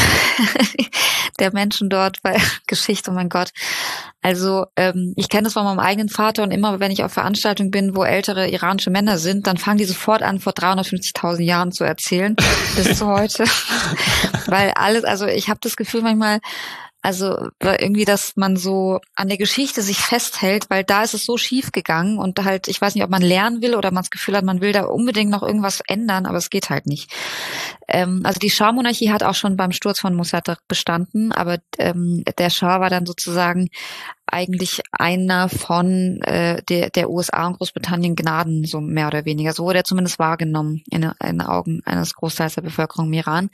der Menschen dort bei Geschichte, oh mein Gott. Also ich kenne das von meinem eigenen Vater und immer, wenn ich auf Veranstaltungen bin, wo ältere iranische Männer sind, dann fangen die sofort an, vor 350.000 Jahren zu erzählen, bis zu heute. Weil ich habe das Gefühl manchmal, irgendwie, dass man so an der Geschichte sich festhält, weil da ist es so schief gegangen und halt, ich weiß nicht, ob man lernen will oder man das Gefühl hat, man will da unbedingt noch irgendwas ändern, aber es geht halt nicht. Also die Schah-Monarchie hat auch schon beim Sturz von Mossadegh bestanden, aber der Schah war dann sozusagen eigentlich einer von der USA und Großbritannien Gnaden, so mehr oder weniger. So wurde er zumindest wahrgenommen in den Augen eines Großteils der Bevölkerung im Iran.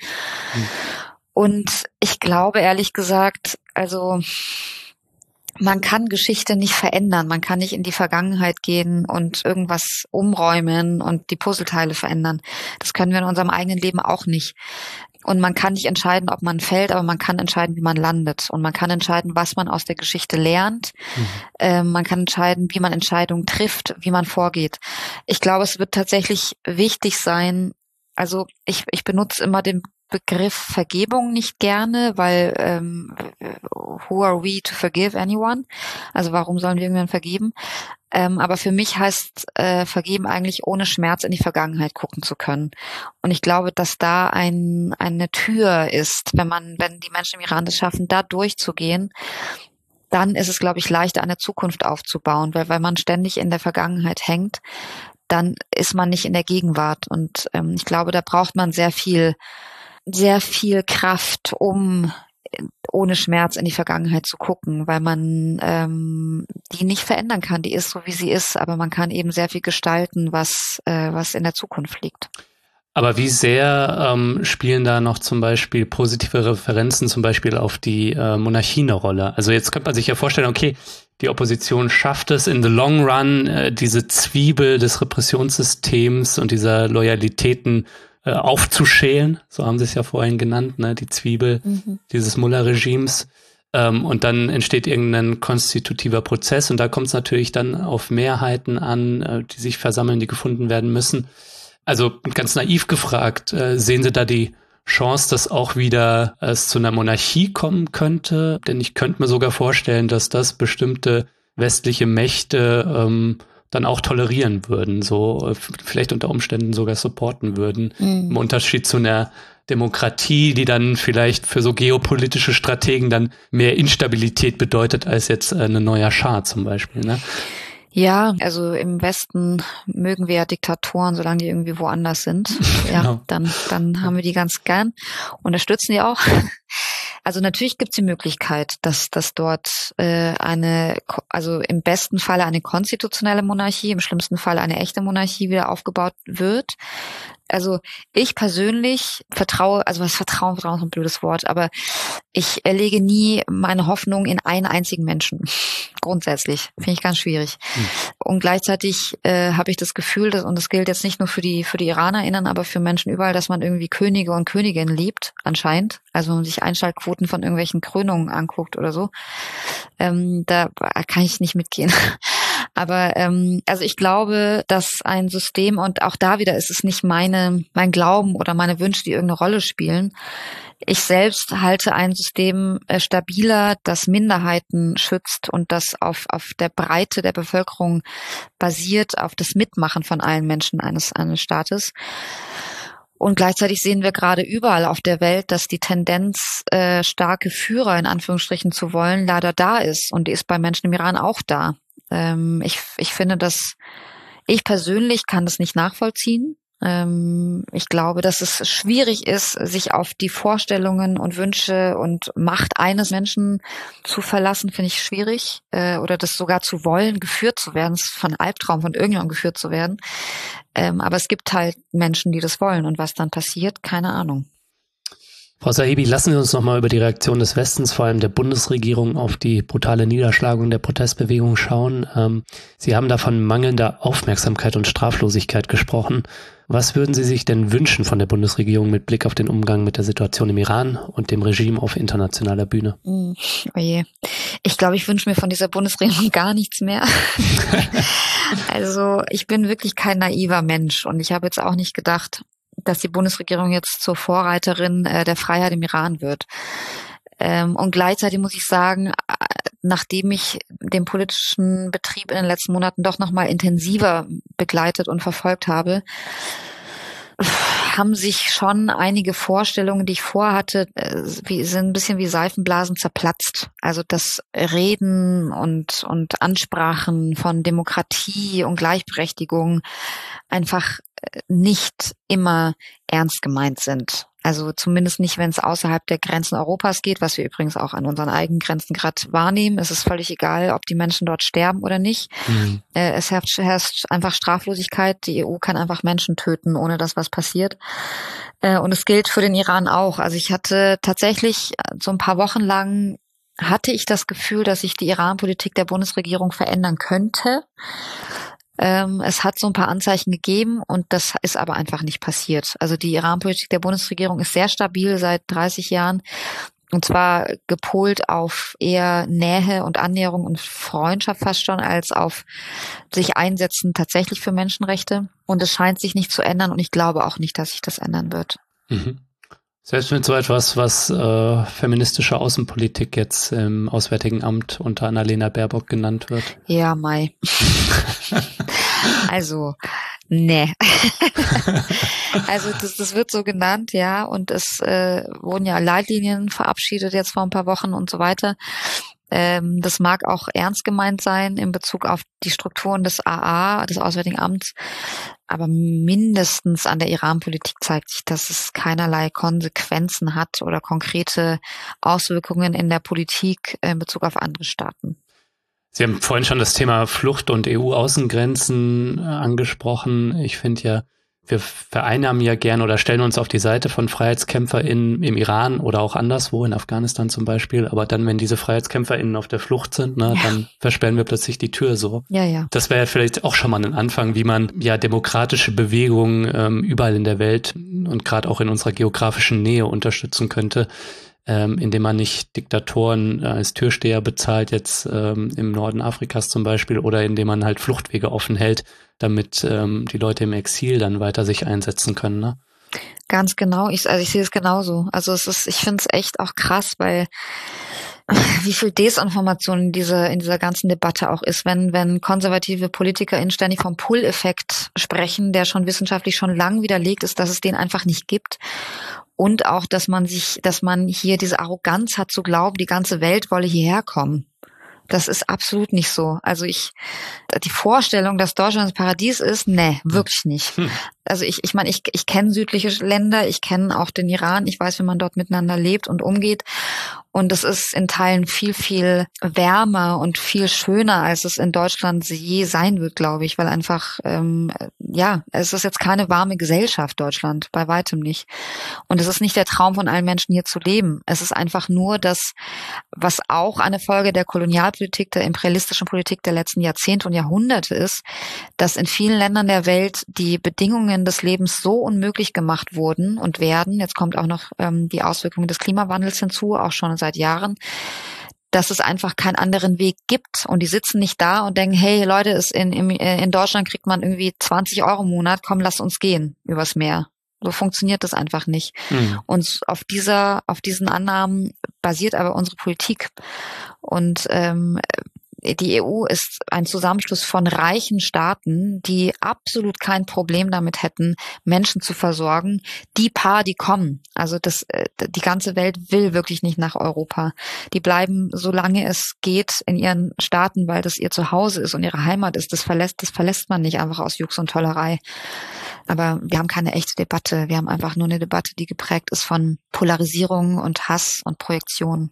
Und ich glaube ehrlich gesagt, also man kann Geschichte nicht verändern. Man kann nicht in die Vergangenheit gehen und irgendwas umräumen und die Puzzleteile verändern. Das können wir in unserem eigenen Leben auch nicht. Und man kann nicht entscheiden, ob man fällt, aber man kann entscheiden, wie man landet. Und man kann entscheiden, was man aus der Geschichte lernt. Man kann entscheiden, wie man Entscheidungen trifft, wie man vorgeht. Ich glaube, es wird tatsächlich wichtig sein, also ich benutze immer den Begriff Vergebung nicht gerne, weil who are we to forgive anyone? Also warum sollen wir irgendwann vergeben? Aber für mich heißt vergeben eigentlich ohne Schmerz in die Vergangenheit gucken zu können. Und ich glaube, dass da eine Tür ist, wenn die Menschen im Iran das schaffen, da durchzugehen, dann ist es, glaube ich, leichter, eine Zukunft aufzubauen, weil man ständig in der Vergangenheit hängt, dann ist man nicht in der Gegenwart. Und ich glaube, da braucht man sehr viel Kraft, um ohne Schmerz in die Vergangenheit zu gucken, weil man die nicht verändern kann. Die ist so, wie sie ist, aber man kann eben sehr viel gestalten, was in der Zukunft liegt. Aber wie sehr spielen da noch zum Beispiel positive Referenzen zum Beispiel auf die Monarchie eine Rolle? Also jetzt könnte man sich ja vorstellen, okay, die Opposition schafft es in the long run, diese Zwiebel des Repressionssystems und dieser Loyalitäten aufzuschälen, so haben sie es ja vorhin genannt, ne, die Zwiebel dieses Mullah-Regimes. Und dann entsteht irgendein konstitutiver Prozess und da kommt es natürlich dann auf Mehrheiten an, die sich versammeln, die gefunden werden müssen. Also ganz naiv gefragt, sehen Sie da die Chance, dass auch wieder es zu einer Monarchie kommen könnte? Denn ich könnte mir sogar vorstellen, dass das bestimmte westliche Mächte dann auch tolerieren würden, so vielleicht unter Umständen sogar supporten würden. Im Unterschied zu einer Demokratie, die dann vielleicht für so geopolitische Strategen dann mehr Instabilität bedeutet als jetzt ein neuer Schah zum Beispiel, ne? Ja, also im Westen mögen wir ja Diktatoren, solange die irgendwie woanders sind. Ja, Genau. dann haben wir die ganz gern, unterstützen die auch. Also natürlich gibt es die Möglichkeit, dass dort also im besten Falle eine konstitutionelle Monarchie, im schlimmsten Fall eine echte Monarchie wieder aufgebaut wird. Also ich persönlich vertraue, also was Vertrauen ist ein blödes Wort, aber ich lege nie meine Hoffnung in einen einzigen Menschen. Grundsätzlich. Finde ich ganz schwierig. Und gleichzeitig habe ich das Gefühl, und das gilt jetzt nicht nur für die IranerInnen, aber für Menschen überall, dass man irgendwie Könige und Königinnen liebt, anscheinend. Also wenn man sich Einschaltquoten von irgendwelchen Krönungen anguckt oder so, da kann ich nicht mitgehen. Aber also ich glaube, dass ein System, und auch da wieder ist es nicht mein Glauben oder meine Wünsche, die irgendeine Rolle spielen. Ich selbst halte ein System stabiler, das Minderheiten schützt und das auf der Breite der Bevölkerung basiert, auf das Mitmachen von allen Menschen eines Staates. Und gleichzeitig sehen wir gerade überall auf der Welt, dass die Tendenz, starke Führer in Anführungsstrichen zu wollen, leider da ist. Und die ist bei Menschen im Iran auch da. Ich finde, ich persönlich kann das nicht nachvollziehen. Ich glaube, dass es schwierig ist, sich auf die Vorstellungen und Wünsche und Macht eines Menschen zu verlassen, finde ich schwierig. Oder das sogar zu wollen, geführt zu werden, von Albtraum von irgendjemandem geführt zu werden. Aber es gibt halt Menschen, die das wollen. Und was dann passiert, keine Ahnung. Frau Sahibi, lassen Sie uns noch mal über die Reaktion des Westens, vor allem der Bundesregierung, auf die brutale Niederschlagung der Protestbewegung schauen. Sie haben da von mangelnder Aufmerksamkeit und Straflosigkeit gesprochen. Was würden Sie sich denn wünschen von der Bundesregierung mit Blick auf den Umgang mit der Situation im Iran und dem Regime auf internationaler Bühne? Oh je. Ich glaube, ich wünsche mir von dieser Bundesregierung gar nichts mehr. Also ich bin wirklich kein naiver Mensch und ich habe jetzt auch nicht gedacht, dass die Bundesregierung jetzt zur Vorreiterin der Freiheit im Iran wird. Und gleichzeitig muss ich sagen, nachdem ich den politischen Betrieb in den letzten Monaten doch noch mal intensiver begleitet und verfolgt habe, haben sich schon einige Vorstellungen, die ich vorhatte, sind ein bisschen wie Seifenblasen zerplatzt. Also das Reden und Ansprachen von Demokratie und Gleichberechtigung einfach nicht immer ernst gemeint sind. Also zumindest nicht, wenn es außerhalb der Grenzen Europas geht, was wir übrigens auch an unseren eigenen Grenzen gerade wahrnehmen. Es ist völlig egal, ob die Menschen dort sterben oder nicht. Es herrscht einfach Straflosigkeit. Die EU kann einfach Menschen töten, ohne dass was passiert. Und es gilt für den Iran auch. Also ich hatte tatsächlich so ein paar Wochen lang hatte ich das Gefühl, dass sich die Iran-Politik der Bundesregierung verändern könnte. Es hat so ein paar Anzeichen gegeben und das ist aber einfach nicht passiert. Also die Iran-Politik der Bundesregierung ist sehr stabil seit 30 Jahren und zwar gepolt auf eher Nähe und Annäherung und Freundschaft fast schon als auf sich einsetzen tatsächlich für Menschenrechte. Und es scheint sich nicht zu ändern und ich glaube auch nicht, dass sich das ändern wird. Mhm. Selbst mit so etwas, was feministische Außenpolitik jetzt im Auswärtigen Amt unter Annalena Baerbock genannt wird. Ja, Mai. Also, nee. Also das wird so genannt, ja, und es wurden ja Leitlinien verabschiedet jetzt vor ein paar Wochen und so weiter. Das mag auch ernst gemeint sein in Bezug auf die Strukturen des AA, des Auswärtigen Amts, aber mindestens an der Iran-Politik zeigt sich, dass es keinerlei Konsequenzen hat oder konkrete Auswirkungen in der Politik in Bezug auf andere Staaten. Sie haben vorhin schon das Thema Flucht und EU-Außengrenzen angesprochen. Ich finde ja, wir vereinnahmen ja gern oder stellen uns auf die Seite von FreiheitskämpferInnen im Iran oder auch anderswo, in Afghanistan zum Beispiel. Aber dann, wenn diese FreiheitskämpferInnen auf der Flucht sind, dann versperren wir plötzlich die Tür so. Ja. Das wäre ja vielleicht auch schon mal ein Anfang, wie man ja demokratische Bewegungen überall in der Welt und gerade auch in unserer geografischen Nähe unterstützen könnte, indem man nicht Diktatoren als Türsteher bezahlt, jetzt im Norden Afrikas zum Beispiel, oder indem man halt Fluchtwege offen hält, damit die Leute im Exil dann weiter sich einsetzen können, ne? Ganz genau. Ich sehe es genauso. Also ich finde es echt auch krass, weil wie viel Desinformation in dieser ganzen Debatte auch ist, wenn konservative PolitikerInnen ständig vom Pull-Effekt sprechen, der schon wissenschaftlich schon lang widerlegt ist, dass es den einfach nicht gibt. Und auch, dass man hier diese Arroganz hat zu glauben, die ganze Welt wolle hierher kommen. Das ist absolut nicht so. Also die Vorstellung, dass Deutschland das Paradies ist, nee, wirklich nicht. Also ich meine, ich kenne südliche Länder, ich kenne auch den Iran, ich weiß, wie man dort miteinander lebt und umgeht. Und es ist in Teilen viel, viel wärmer und viel schöner, als es in Deutschland je sein wird, glaube ich, weil einfach, es ist jetzt keine warme Gesellschaft, Deutschland, bei weitem nicht. Und es ist nicht der Traum von allen Menschen, hier zu leben. Es ist einfach nur das, was auch eine Folge der Kolonialpolitik, der imperialistischen Politik der letzten Jahrzehnte und Jahrhunderte ist, dass in vielen Ländern der Welt die Bedingungen des Lebens so unmöglich gemacht wurden und werden. Jetzt kommt auch noch die Auswirkungen des Klimawandels hinzu, auch schon seit Jahren, dass es einfach keinen anderen Weg gibt. Und die sitzen nicht da und denken, hey Leute, in Deutschland kriegt man irgendwie 20 Euro im Monat, komm, lass uns gehen übers Meer. So funktioniert das einfach nicht. Mhm. Und auf diesen Annahmen basiert aber unsere Politik. Und die EU ist ein Zusammenschluss von reichen Staaten, die absolut kein Problem damit hätten, Menschen zu versorgen. Die paar, die kommen. Also die ganze Welt will wirklich nicht nach Europa. Die bleiben, solange es geht, in ihren Staaten, weil das ihr Zuhause ist und ihre Heimat ist. Das verlässt man nicht einfach aus Jux und Tollerei. Aber wir haben keine echte Debatte. Wir haben einfach nur eine Debatte, die geprägt ist von Polarisierung und Hass und Projektion.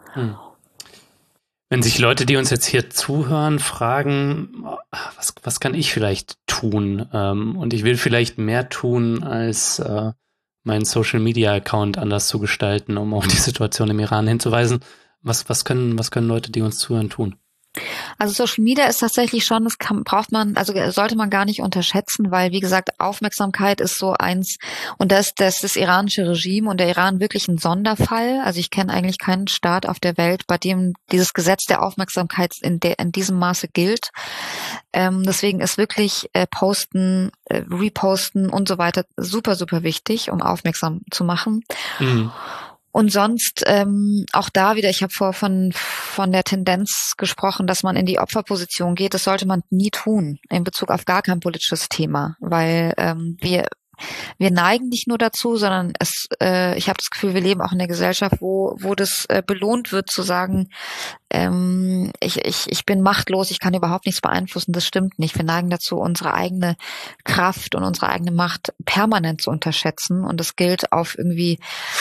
Wenn sich Leute, die uns jetzt hier zuhören, fragen, was kann ich vielleicht tun? Und ich will vielleicht mehr tun, als meinen Social-Media-Account anders zu gestalten, um auf die Situation im Iran hinzuweisen. Was können Leute, die uns zuhören, tun? Also Social Media ist tatsächlich schon, sollte man gar nicht unterschätzen, weil, wie gesagt, Aufmerksamkeit ist so eins, und das iranische Regime und der Iran wirklich ein Sonderfall. Also ich kenne eigentlich keinen Staat auf der Welt, bei dem dieses Gesetz der Aufmerksamkeit in diesem Maße gilt. Deswegen ist wirklich Posten, Reposten und so weiter super, super wichtig, um aufmerksam zu machen. Mhm. Und sonst auch da wieder, ich habe von der Tendenz gesprochen, dass man in die Opferposition geht. Das sollte man nie tun in Bezug auf gar kein politisches Thema, weil wir neigen nicht nur dazu, sondern ich habe das Gefühl, wir leben auch in einer Gesellschaft, wo das belohnt wird, zu sagen, ich bin machtlos, ich kann überhaupt nichts beeinflussen. Das stimmt nicht. Wir neigen dazu, unsere eigene Kraft und unsere eigene Macht permanent zu unterschätzen. Und das gilt auf irgendwie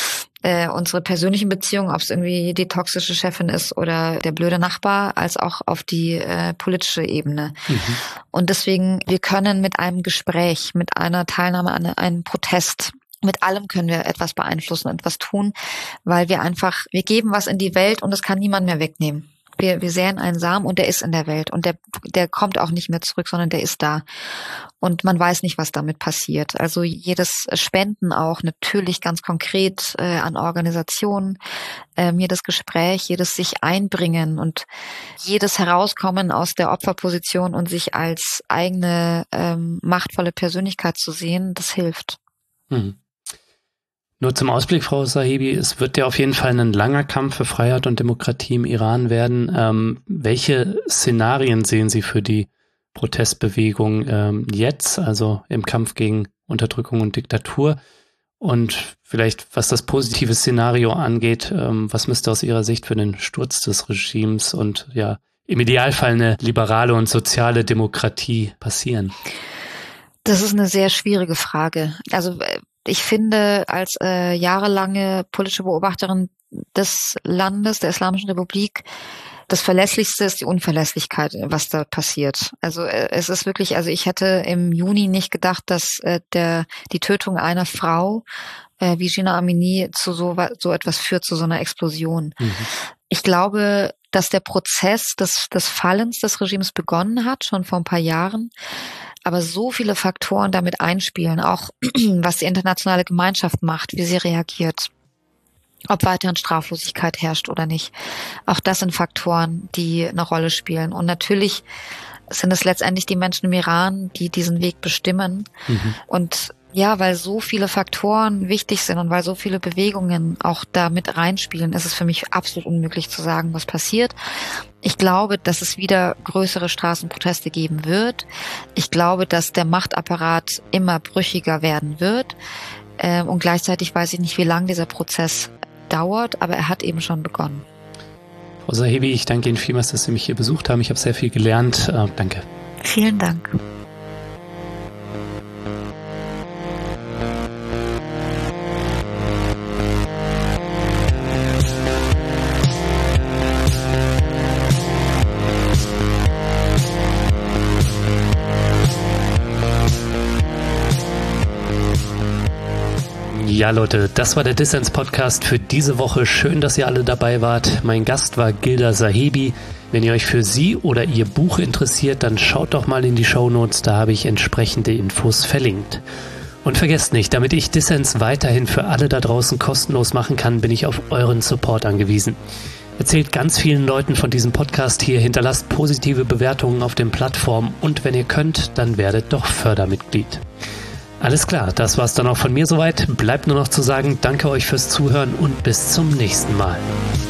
unsere persönlichen Beziehungen, ob es irgendwie die toxische Chefin ist oder der blöde Nachbar, als auch auf die politische Ebene. Mhm. Und deswegen, wir können mit einem Gespräch, mit einer Teilnahme an einem Protest, mit allem können wir etwas beeinflussen und etwas tun, weil wir geben was in die Welt und das kann niemand mehr wegnehmen. Wir säen einen Samen und der ist in der Welt und der kommt auch nicht mehr zurück, sondern der ist da. Und man weiß nicht, was damit passiert. Also jedes Spenden auch natürlich ganz konkret an Organisationen, jedes Gespräch, jedes sich einbringen und jedes Herauskommen aus der Opferposition und sich als eigene machtvolle Persönlichkeit zu sehen, das hilft. Mhm. Nur zum Ausblick, Frau Sahibi, es wird ja auf jeden Fall ein langer Kampf für Freiheit und Demokratie im Iran werden. Welche Szenarien sehen Sie für die Protestbewegung jetzt, also im Kampf gegen Unterdrückung und Diktatur? Und vielleicht, was das positive Szenario angeht, was müsste aus Ihrer Sicht für den Sturz des Regimes und ja im Idealfall eine liberale und soziale Demokratie passieren? Das ist eine sehr schwierige Frage. Also ich finde, als jahrelange politische Beobachterin des Landes, der Islamischen Republik, das Verlässlichste ist die Unverlässlichkeit, was da passiert. Also es ist wirklich, also ich hätte im Juni nicht gedacht, dass die Tötung einer Frau wie Jina Amini zu so etwas führt, zu so einer Explosion. Mhm. Ich glaube, dass der Prozess des Fallens des Regimes begonnen hat, schon vor ein paar Jahren. Aber so viele Faktoren damit einspielen, auch was die internationale Gemeinschaft macht, wie sie reagiert, ob weiterhin Straflosigkeit herrscht oder nicht. Auch das sind Faktoren, die eine Rolle spielen. Und natürlich sind es letztendlich die Menschen im Iran, die diesen Weg bestimmen. Mhm. Und ja, weil so viele Faktoren wichtig sind und weil so viele Bewegungen auch da mit reinspielen, ist es für mich absolut unmöglich zu sagen, was passiert. Ich glaube, dass es wieder größere Straßenproteste geben wird. Ich glaube, dass der Machtapparat immer brüchiger werden wird. Und gleichzeitig weiß ich nicht, wie lange dieser Prozess dauert, aber er hat eben schon begonnen. Frau Zahebi, ich danke Ihnen vielmals, dass Sie mich hier besucht haben. Ich habe sehr viel gelernt. Danke. Vielen Dank. Ja, Leute, das war der Dissens-Podcast für diese Woche. Schön, dass ihr alle dabei wart. Mein Gast war Gilda Zahebi. Wenn ihr euch für sie oder ihr Buch interessiert, dann schaut doch mal in die Shownotes, da habe ich entsprechende Infos verlinkt. Und vergesst nicht, damit ich Dissens weiterhin für alle da draußen kostenlos machen kann, bin ich auf euren Support angewiesen. Erzählt ganz vielen Leuten von diesem Podcast hier, hinterlasst positive Bewertungen auf den Plattformen und wenn ihr könnt, dann werdet doch Fördermitglied. Alles klar, das war's dann auch von mir soweit. Bleibt nur noch zu sagen, danke euch fürs Zuhören und bis zum nächsten Mal.